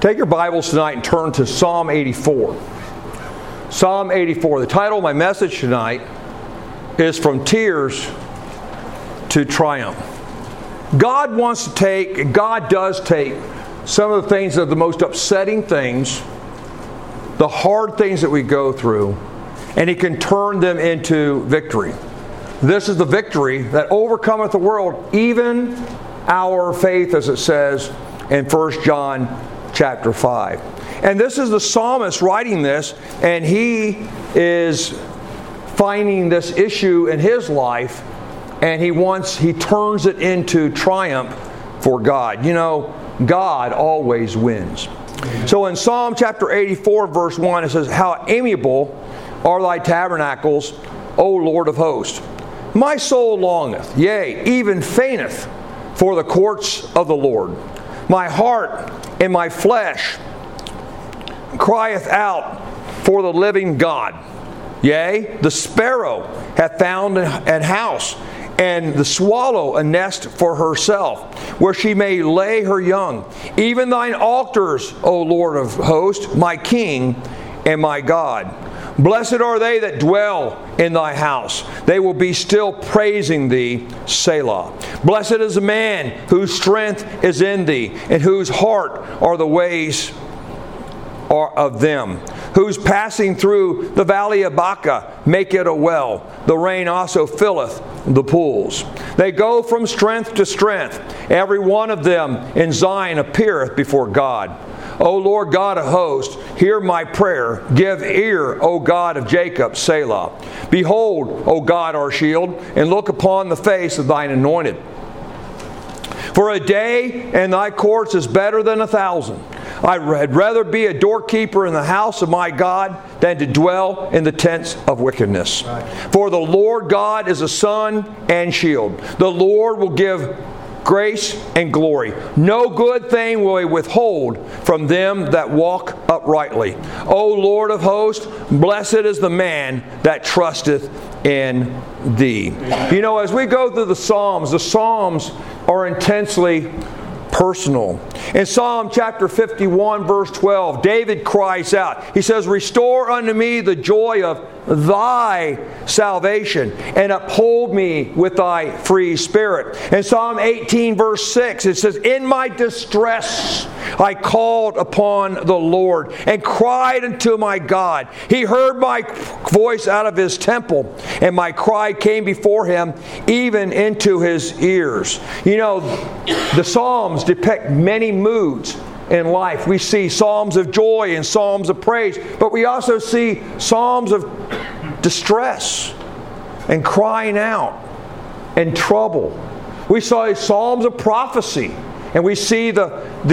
Take your Bibles tonight and turn to Psalm 84. Psalm 84. The title of my message tonight is From Tears to Triumph. God does take some of the things that are the most upsetting things, the hard things that we go through, and He can turn them into victory. This is the victory that overcometh the world, even our faith, as it says in 1 John chapter 5. And this is the psalmist writing this, and he is finding this issue in his life, and he turns it into triumph for God. You know, God always wins. So in Psalm chapter 84, verse 1, it says, "How amiable are thy tabernacles, O Lord of hosts! My soul longeth, yea, even fainteth for the courts of the Lord. My heart and my flesh crieth out for the living God. Yea, the sparrow hath found an house, and the swallow a nest for herself, where she may lay her young. Even thine altars, O Lord of hosts, my King and my God. Blessed are they that dwell in thy house. They will be still praising thee, Selah. Blessed is the man whose strength is in thee, and whose heart are the ways of them, whose passing through the valley of Baca make it a well. The rain also filleth the pools. They go from strength to strength. Every one of them in Zion appeareth before God. O Lord God of hosts, hear my prayer. Give ear, O God of Jacob, Selah. Behold, O God our shield, and look upon the face of thine anointed. For a day in thy courts is better than 1,000. I had rather be a doorkeeper in the house of my God than to dwell in the tents of wickedness. Right. For the Lord God is a sun and shield. The Lord will give grace and glory. No good thing will He withhold from them that walk uprightly. O Lord of hosts, blessed is the man that trusteth in Thee." You know, as we go through the Psalms are intensely personal. In Psalm chapter 51, verse 12, David cries out. He says, "Restore unto me the joy of thy salvation, and uphold me with thy free spirit." In Psalm 18, verse 6, it says, "In my distress I called upon the Lord, and cried unto my God. He heard my voice out of His temple, and my cry came before Him, even into His ears." You know, the Psalms depict many moods in life. We see psalms of joy and psalms of praise, but we also see psalms of distress and crying out and trouble. We saw psalms of prophecy, and we see the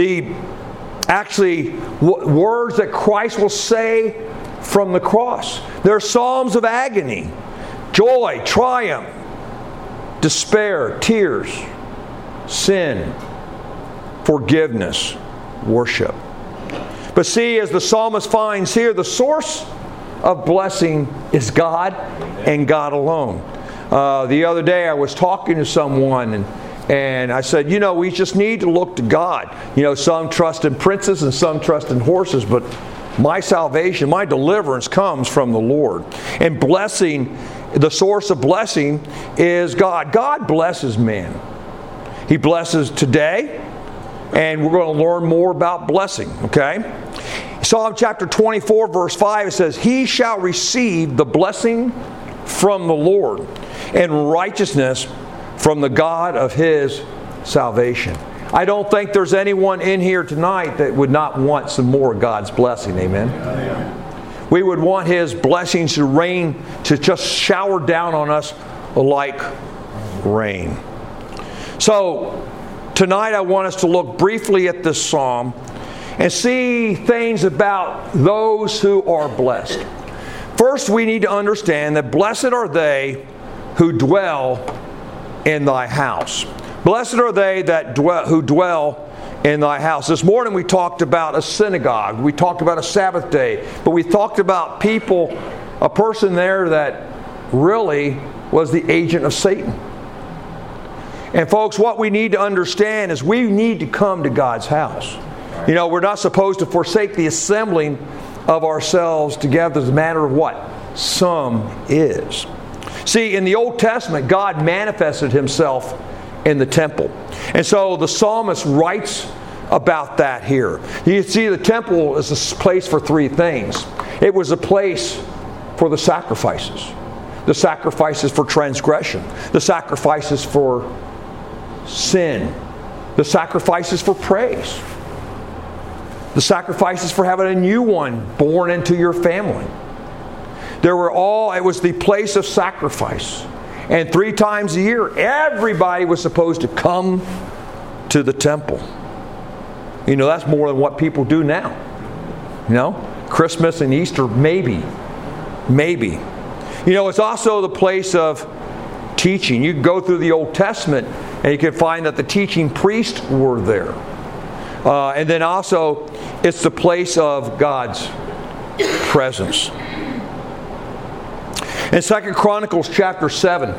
words that Christ will say from the cross. There are psalms of agony, joy, triumph, despair, tears, sin, forgiveness, worship. But see, as the psalmist finds here, the source of blessing is God and God alone. The other day I was talking to someone and I said, you know, we just need to look to God. You know, some trust in princes and some trust in horses, but my salvation, my deliverance comes from the Lord. And blessing, the source of blessing is God. God blesses man. He blesses today, and we're going to learn more about blessing, okay? Psalm chapter 24, verse 5, it says, "He shall receive the blessing from the Lord, and righteousness from the God of his salvation." I don't think there's anyone in here tonight that would not want some more of God's blessing, amen? We would want His blessings to rain, to just shower down on us like rain. So, tonight I want us to look briefly at this psalm and see things about those who are blessed. First, we need to understand that blessed are they who dwell in thy house. Blessed are they who dwell in thy house. This morning we talked about a synagogue. We talked about a Sabbath day. But we talked about a person there that really was the agent of Satan. And folks, what we need to understand is we need to come to God's house. You know, we're not supposed to forsake the assembling of ourselves together as a matter of what? Some is. See, in the Old Testament, God manifested Himself in the temple. And so the psalmist writes about that here. You see, the temple is a place for three things. It was a place for the sacrifices for transgression, the sacrifices for sin, the sacrifices for praise, the sacrifices for having a new one born into your family. It was the place of sacrifice. And 3 times a year, everybody was supposed to come to the temple. You know, that's more than what people do now. You know, Christmas and Easter, maybe. You know, it's also the place of teaching. You can go through the Old Testament and you can find that the teaching priests were there. And then also, it's the place of God's presence. In 2 Chronicles chapter 7,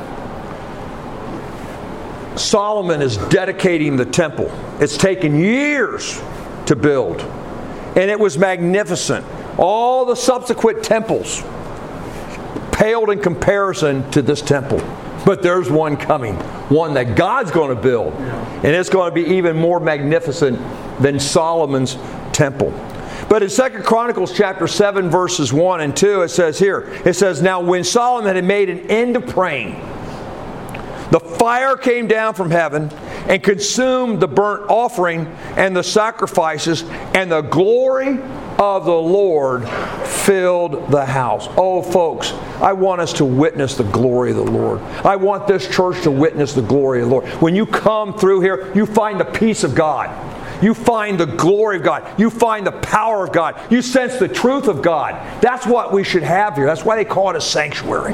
Solomon is dedicating the temple. It's taken years to build. And it was magnificent. All the subsequent temples paled in comparison to this temple. But there's one coming. One that God's going to build. And it's going to be even more magnificent than Solomon's temple. But in 2 Chronicles chapter 7 verses 1 and 2 it says, now when Solomon had made an end of praying, the fire came down from heaven and consumed the burnt offering and the sacrifices, and the glory of the Lord filled the house. Oh, folks, I want us to witness the glory of the Lord. I want this church to witness the glory of the Lord. When you come through here, you find the peace of God. You find the glory of God. You find the power of God. You sense the truth of God. That's what we should have here. That's why they call it a sanctuary.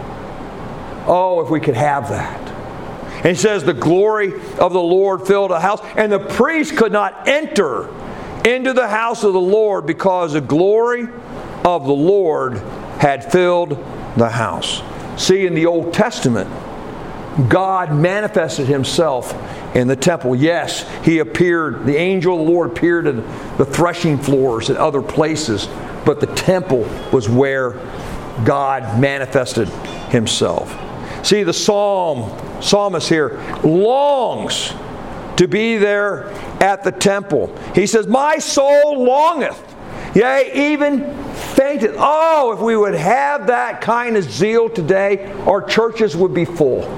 Oh, if we could have that. And he says, the glory of the Lord filled the house, and the priest could not enter into the house of the Lord because the glory of the Lord had filled the house. See, in the Old Testament, God manifested Himself in the temple. Yes, He appeared, the angel of the Lord appeared in the threshing floors and other places, but the temple was where God manifested Himself. See, the psalmist here longs to be there at the temple. He says, my soul longeth, yea, even fainteth. Oh, if we would have that kind of zeal today, our churches would be full.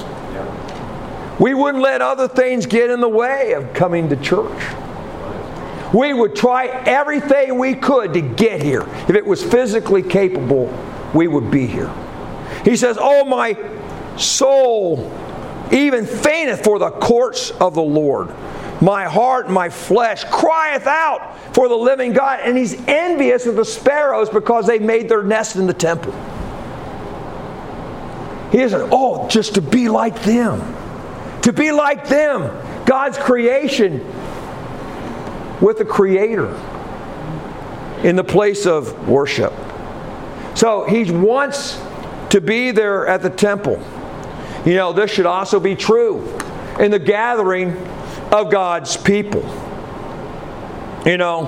We wouldn't let other things get in the way of coming to church. We would try everything we could to get here. If it was physically capable, we would be here. He says, oh, my soul even fainteth for the courts of the Lord. My heart and my flesh crieth out for the living God. And he's envious of the sparrows because they made their nest in the temple. He isn't, oh, just to be like them. To be like them. God's creation with the Creator in the place of worship. So he wants to be there at the temple. You know, this should also be true in the gathering of God's people. You know,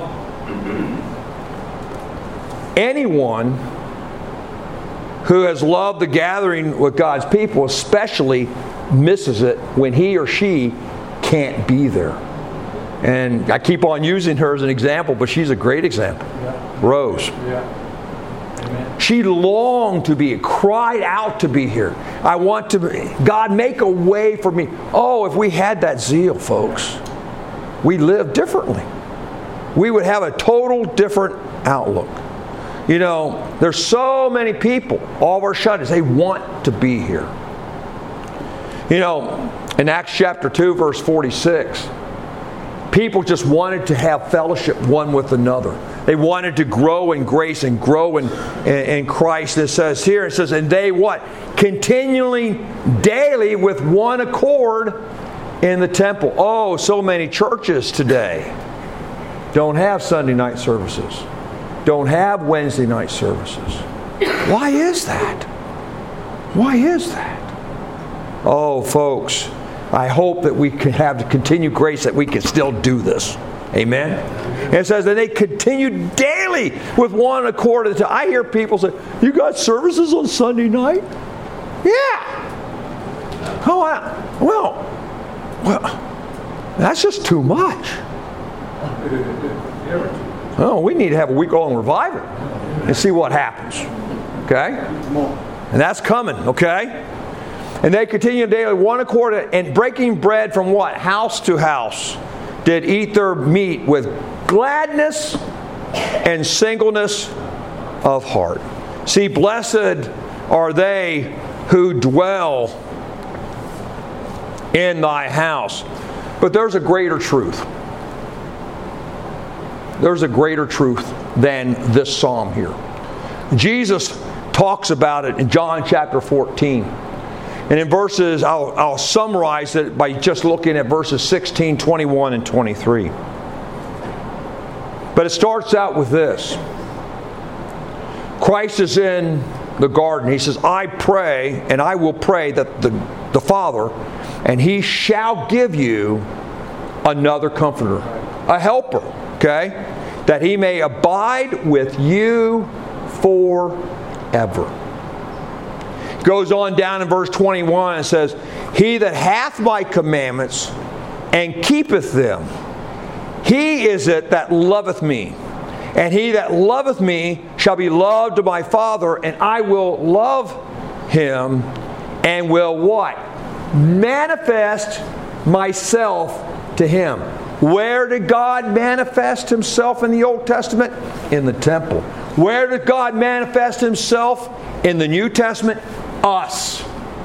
anyone who has loved the gathering with God's people especially misses it when he or she can't be there. And I keep on using her as an example, but she's a great example. Yeah. Rose. Yeah. Amen. She longed to be, cried out to be here. I want to be, God, make a way for me. Oh, if we had that zeal, folks, we live differently. We would have a total different outlook. You know, there's so many people, all of our shutters, they want to be here. You know, in Acts chapter 2, verse 46, people just wanted to have fellowship one with another. They wanted to grow in grace and grow in Christ. It says here, it says, and they what? Continually, daily, with one accord in the temple. Oh, so many churches today don't have Sunday night services. Don't have Wednesday night services. Why is that? Why is that? Oh, folks, I hope that we can have the continued grace that we can still do this. Amen? And it says that they continued daily with one accord. I hear people say, you got services on Sunday night? Yeah. Oh, well, that's just too much. Oh, we need to have a week-long revival and see what happens. Okay? And that's coming, okay? And they continued daily one accord and breaking bread from what? House to house. Did eat their meat with gladness and singleness of heart. See, blessed are they who dwell in thy house. But there's a greater truth. There's a greater truth than this psalm here. Jesus talks about it in John chapter 14. And in verses, I'll summarize it by just looking at verses 16, 21, and 23. But it starts out with this. Christ is in the garden. He says, I pray, and I will pray that the Father, and He shall give you another comforter, a helper, okay? That He may abide with you forever. Goes on down in verse 21 and says, He that hath my commandments and keepeth them, he is it that loveth me. And he that loveth me shall be loved of my Father, and I will love him and will what? Manifest myself to him. Where did God manifest Himself in the Old Testament? In the temple. Where did God manifest Himself in the New Testament? Us.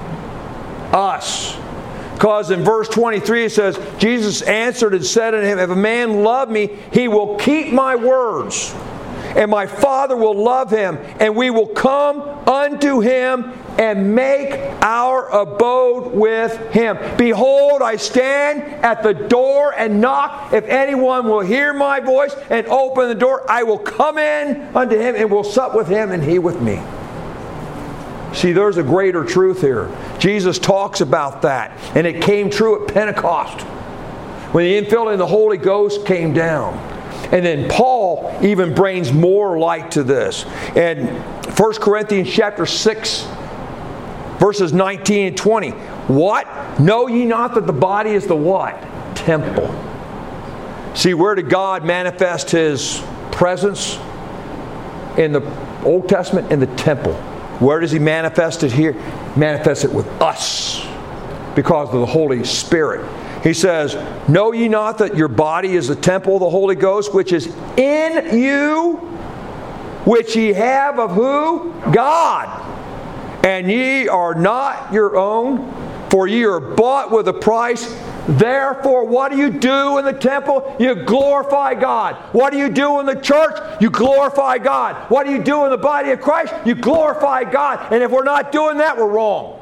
Us. Because in verse 23 it says, Jesus answered and said unto him, If a man love me, he will keep my words, and my Father will love him, and we will come unto him and make our abode with him. Behold, I stand at the door and knock. If anyone will hear my voice and open the door, I will come in unto him and will sup with him and he with me. See, there's a greater truth here. Jesus talks about that. And it came true at Pentecost, when the infilling of the Holy Ghost came down. And then Paul even brings more light to this. In 1 Corinthians chapter 6, verses 19 and 20. What? Know ye not that the body is the what? Temple. See, where did God manifest His presence? In the Old Testament, in the temple. Where does He manifest it here? Manifest it with us, because of the Holy Spirit. He says, Know ye not that your body is the temple of the Holy Ghost, which is in you, which ye have of who? God. And ye are not your own, for ye are bought with a price. Therefore, what do you do in the temple? You glorify God. What do you do in the church? You glorify God. What do you do in the body of Christ? You glorify God. And if we're not doing that, we're wrong.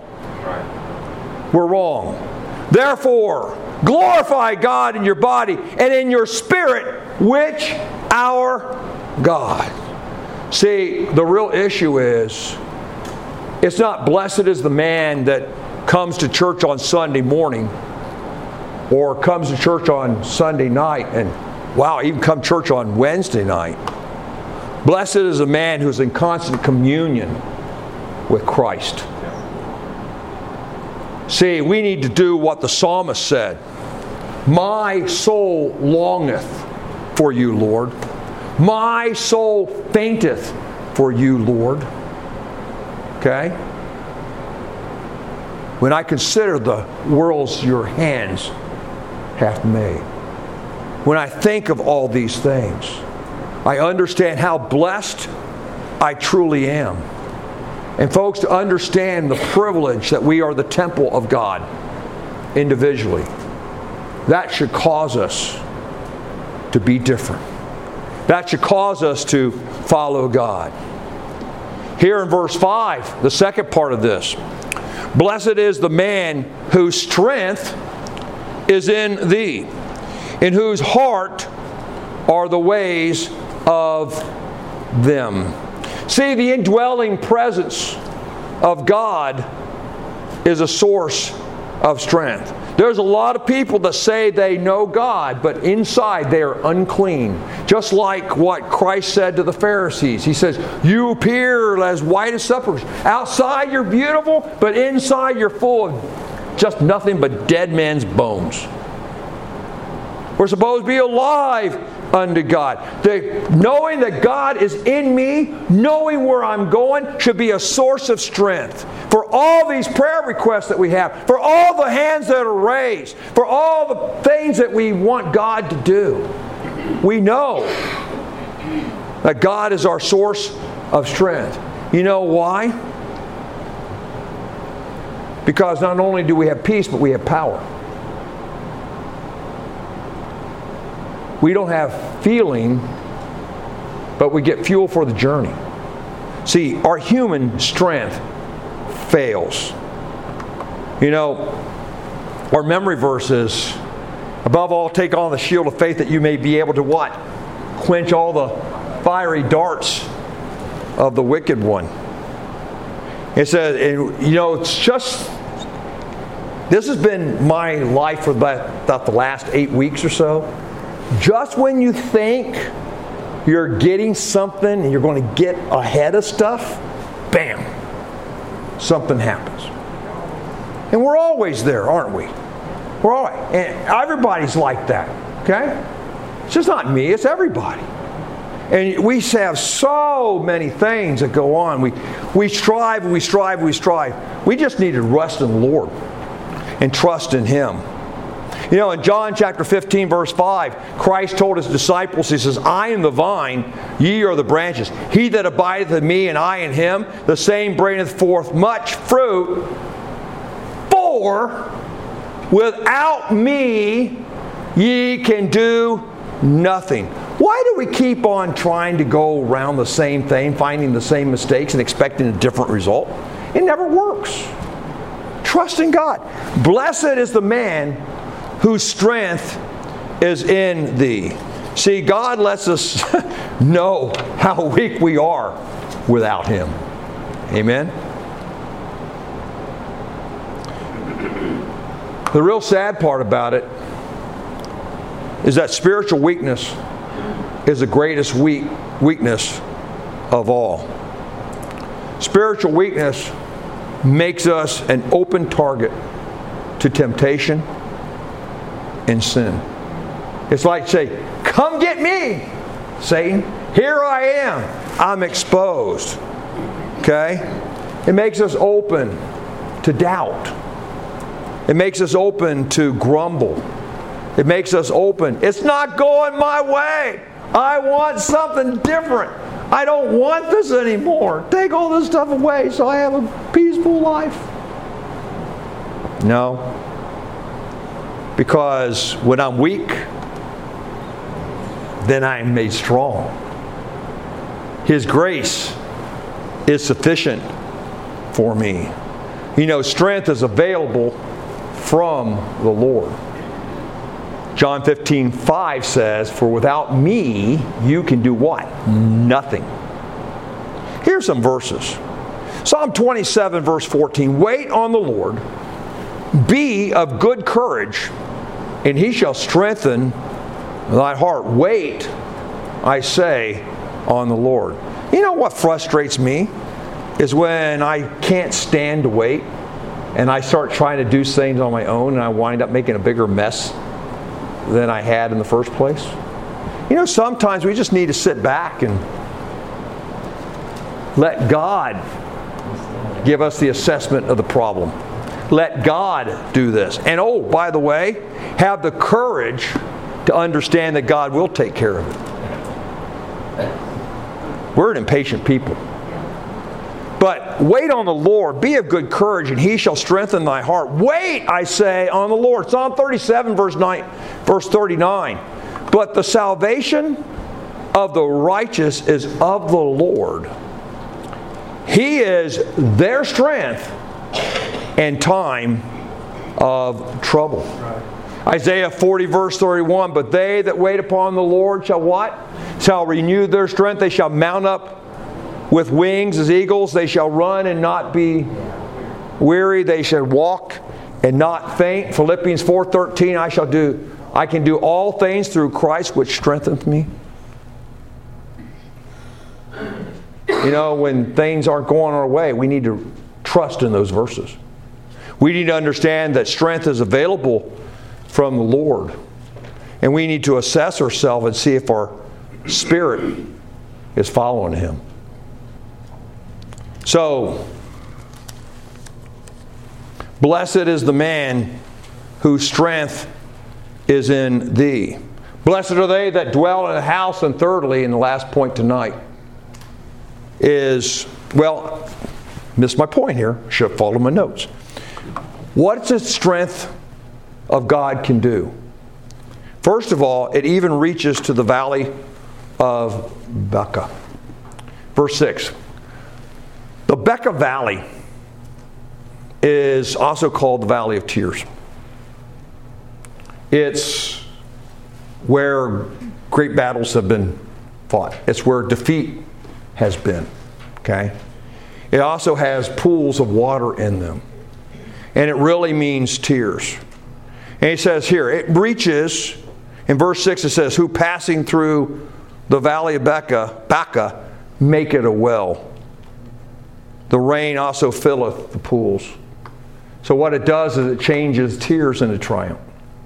We're wrong. Therefore, glorify God in your body and in your spirit, which our God. See, the real issue is, it's not blessed is the man that comes to church on Sunday morning or comes to church on Sunday night and, wow, even come to church on Wednesday night. Blessed is a man who's in constant communion with Christ. See, we need to do what the psalmist said. My soul longeth for you, Lord. My soul fainteth for you, Lord. Okay? When I consider the worlds your hands hath made. When I think of all these things, I understand how blessed I truly am. And folks, to understand the privilege that we are the temple of God individually, that should cause us to be different. That should cause us to follow God. Here in verse 5, the second part of this. Blessed is the man whose strength is in thee, in whose heart are the ways of them. See, the indwelling presence of God is a source of strength. There's a lot of people that say they know God, but inside they are unclean. Just like what Christ said to the Pharisees. He says, you appear as white as sepulchres. Outside you're beautiful, but inside you're full of just nothing but dead men's bones. We're supposed to be alive unto God. Knowing that God is in me, knowing where I'm going, should be a source of strength. For all these prayer requests that we have, for all the hands that are raised, for all the things that we want God to do, we know that God is our source of strength. You know why? Because not only do we have peace, but we have power. We don't have feeling, but we get fuel for the journey. See, our human strength fails. You know, our memory verse is, above all, take on the shield of faith that you may be able to what? Quench all the fiery darts of the wicked one. It says, and, you know, it's just, this has been my life for about the last 8 weeks or so. Just when you think you're getting something and you're going to get ahead of stuff, bam, something happens. And we're always there, aren't we? We're always, and everybody's like that, okay? It's just not me, it's everybody. And we have so many things that go on. We strive, we strive, we strive. We just need to rest in the Lord and trust in Him. You know, in John chapter 15, verse 5, Christ told His disciples, He says, I am the vine, ye are the branches. He that abideth in me, and I in him, the same bringeth forth much fruit. For without me, ye can do nothing. Why do we keep on trying to go around the same thing, finding the same mistakes and expecting a different result? It never works. Trust in God. Blessed is the man whose strength is in thee. See, God lets us know how weak we are without Him. Amen? The real sad part about it is that spiritual weakness is the greatest weakness of all. Spiritual weakness makes us an open target to temptation and sin. It's like, say, come get me, Satan. Here I am. I'm exposed. Okay? It makes us open to doubt. It makes us open to grumble. It makes us open. It's not going my way. I want something different. I don't want this anymore. Take all this stuff away so I have a peaceful life. No. Because when I'm weak, then I am made strong. His grace is sufficient for me. You know, strength is available from the Lord. John 15:5 says, for without me, you can do what? Nothing. Here's some verses. Psalm 27, verse 14. Wait on the Lord. Be of good courage, and He shall strengthen thy heart. Wait, I say, on the Lord. You know what frustrates me? Is when I can't stand to wait, and I start trying to do things on my own, and I wind up making a bigger mess than I had in the first place. You know, sometimes we just need to sit back and let God give us the assessment of the problem. Let God do this. And oh, by the way, have the courage to understand that God will take care of it. We're an impatient people. But wait on the Lord. Be of good courage, and He shall strengthen thy heart. Wait, I say, on the Lord. Psalm 37, verse 39. But the salvation of the righteous is of the Lord. He is their strength in time of trouble. Isaiah 40, verse 31. But they that wait upon the Lord shall what? Shall renew their strength. They shall mount up with wings as eagles. They shall run and not be weary. They shall walk and not faint. Philippians 4:13, I can do all things through Christ which strengtheneth me. You know, when things aren't going our way, we need to trust in those verses. We need to understand that strength is available from the Lord. And we need to assess ourselves and see if our spirit is following Him. So, blessed is the man whose strength is in thee. Blessed are they that dwell in a house. And thirdly, and the last point tonight, is, well, missed my point here. Should have followed my notes. What's the strength of God can do? First of all, it even reaches to the valley of Baca. Verse 6. The Baca Valley is also called the Valley of Tears. It's where great battles have been fought. It's where defeat has been. Okay? It also has pools of water in them. And it really means tears. And he says here, it reaches, in verse 6 it says, who passing through the valley of Baca make it a well. The rain also filleth the pools. So what it does is it changes tears into triumph.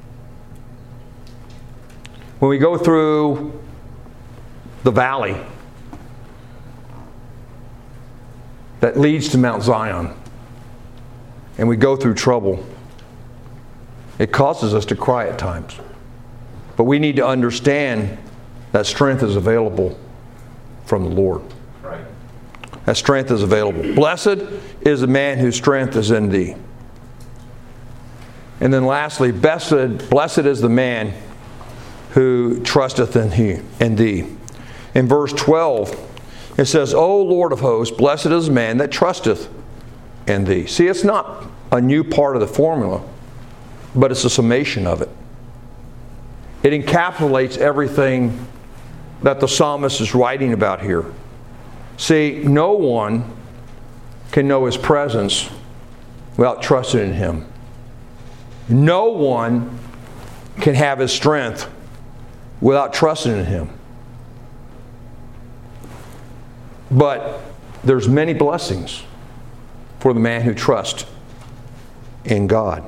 When we go through the valley that leads to Mount Zion, and we go through trouble, it causes us to cry at times. But we need to understand that strength is available from the Lord. Right. That strength is available. Blessed is the man whose strength is in thee. And then lastly, blessed is the man who trusteth in thee. In verse 12, it says, O Lord of hosts, blessed is the man that trusteth in thee. See, it's not a new part of the formula, but it's a summation of it. It encapsulates everything that the psalmist is writing about here. See, no one can know His presence without trusting in Him. No one can have His strength without trusting in Him. But there's many blessings for the man who trusts in God.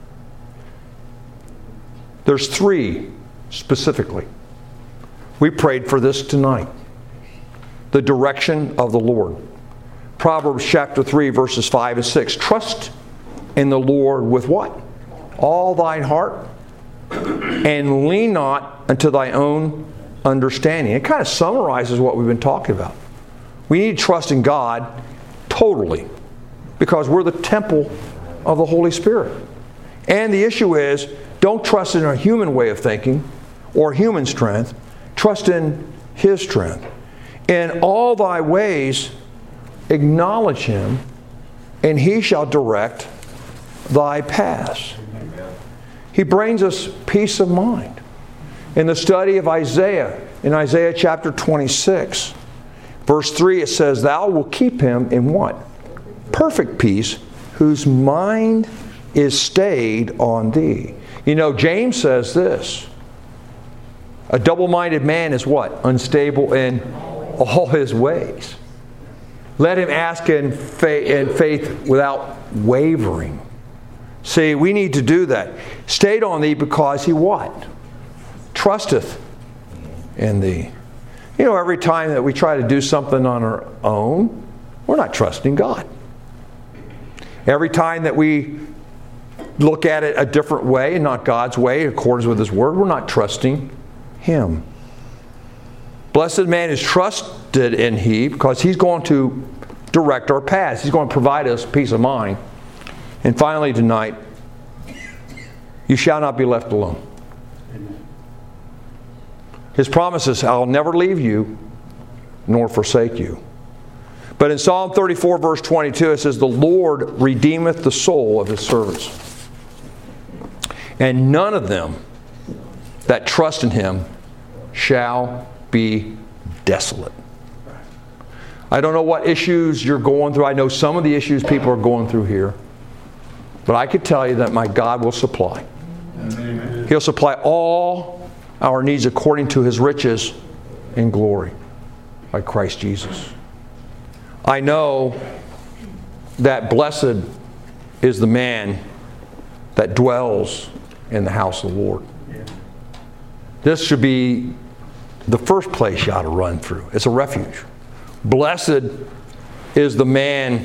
There's three specifically. We prayed for this tonight. The direction of the Lord. Proverbs chapter 3 verses 5 and 6. Trust in the Lord with what? All thine heart, and lean not unto thy own understanding. It kind of summarizes what we've been talking about. We need to trust in God totally, because we're the temple of the Holy Spirit. And the issue is, don't trust in a human way of thinking or human strength. Trust in His strength. In all thy ways acknowledge Him, and He shall direct thy paths. He brings us peace of mind. In the study of Isaiah, in Isaiah chapter 26, verse 3, it says, Thou wilt keep him in what? Perfect peace, whose mind is stayed on thee. You know, James says this. A double-minded man is what? Unstable in all his ways. Let him ask in faith without wavering. See, we need to do that. Stayed on thee because he what? Trusteth in thee. You know, every time that we try to do something on our own, we're not trusting God. Every time that we look at it a different way and not God's way, in accordance with His Word, we're not trusting Him. Blessed man is trusted in He, because He's going to direct our paths. He's going to provide us peace of mind. And finally tonight, you shall not be left alone. His promise is, I'll never leave you nor forsake you. But in Psalm 34 verse 22 it says, The Lord redeemeth the soul of His servants. And none of them that trust in Him shall be desolate. I don't know what issues you're going through. I know some of the issues people are going through here. But I could tell you that my God will supply. Amen. He'll supply all our needs according to His riches in glory by Christ Jesus. I know that blessed is the man that dwells in the house of the Lord. This should be the first place you ought to run through. It's a refuge. Blessed is the man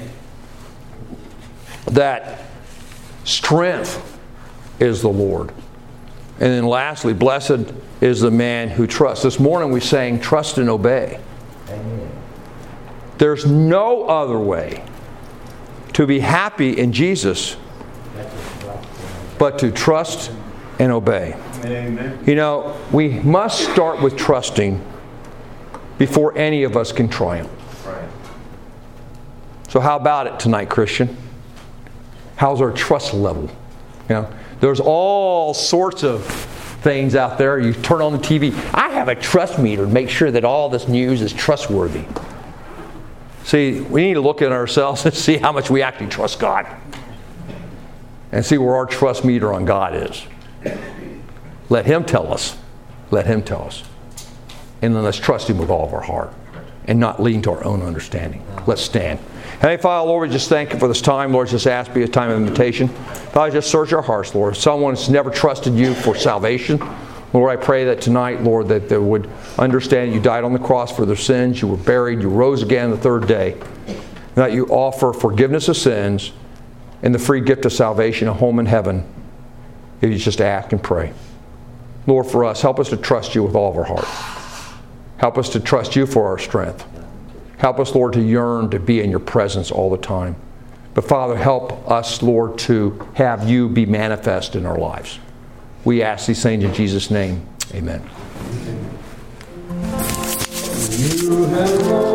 that strength is the Lord. And then lastly, blessed is the man who trusts. This morning we sang trust and obey. Amen. There's no other way to be happy in Jesus but to trust and obey. Amen. You know, we must start with trusting before any of us can triumph. Right. So how about it tonight, Christian? How's our trust level? You know, there's all sorts of things out there. You turn on the TV. I have a trust meter to make sure that all this news is trustworthy. See, we need to look at ourselves and see how much we actually trust God. And see where our trust meter on God is. Let Him tell us. Let Him tell us. And then let's trust Him with all of our heart. And not lean to our own understanding. Let's stand. Heavenly Father, Lord, we just thank You for this time. Lord, just ask be a time of invitation. Father, just search our hearts, Lord. If someone's never trusted You for salvation, Lord, I pray that tonight, Lord, that they would understand You died on the cross for their sins. You were buried. You rose again the third day. And that You offer forgiveness of sins and the free gift of salvation, a home in heaven, if you just act and pray. Lord, for us, help us to trust You with all of our heart. Help us to trust You for our strength. Help us, Lord, to yearn to be in Your presence all the time. But Father, help us, Lord, to have You be manifest in our lives. We ask these things in Jesus' name. Amen. You have